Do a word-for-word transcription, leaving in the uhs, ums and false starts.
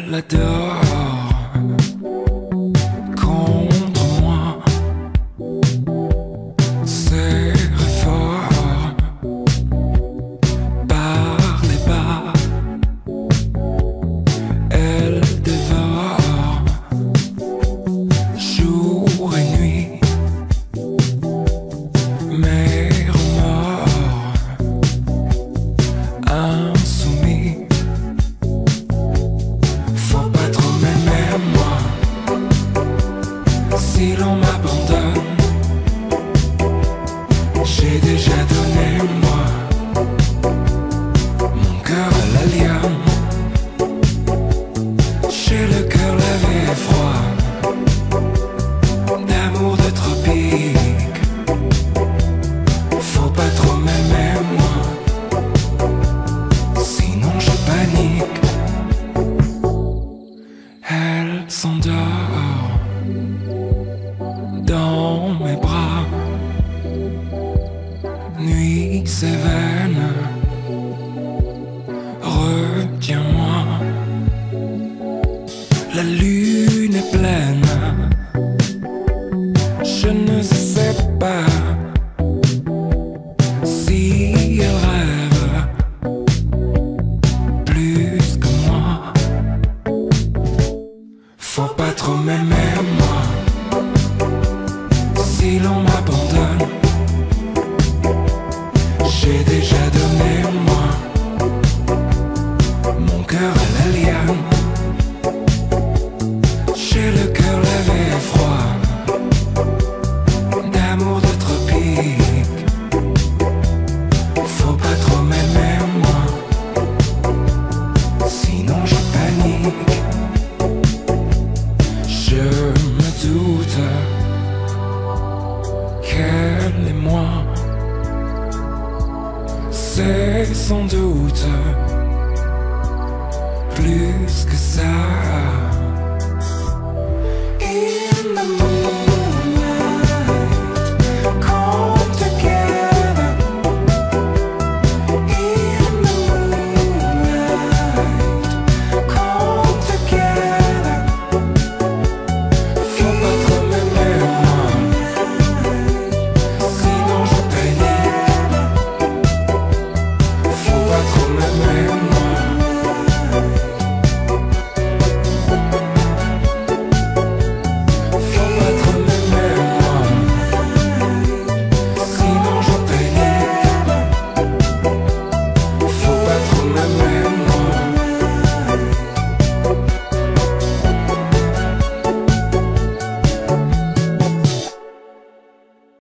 Elle adore contre moi, serre fort par les bas. Elle dévore jour et nuit mes remords insoumis. Faut pas trop m'aimer moi si l'on m'abandonne. J'ai déjà donné moi mon cœur à l'alien. J'ai le cœur lavé et froid d'amour de tropique. Faut pas trop m'aimer moi, sinon je panique. Elle s'endort dans mes bras, nuit sévère, retiens-moi. La lune est pleine, je ne sais pas si elle rêve plus que moi. Faut pas trop m'aimer moi si l'on m'abandonne. J'ai déjà donné moi mon cœur à l'alien. J'ai le cœur lavé et froid d'amour de tropique. Faut pas trop m'aimer moi, sinon je panique. Je me doute qu'elle et moi, c'est sans doute plus que ça.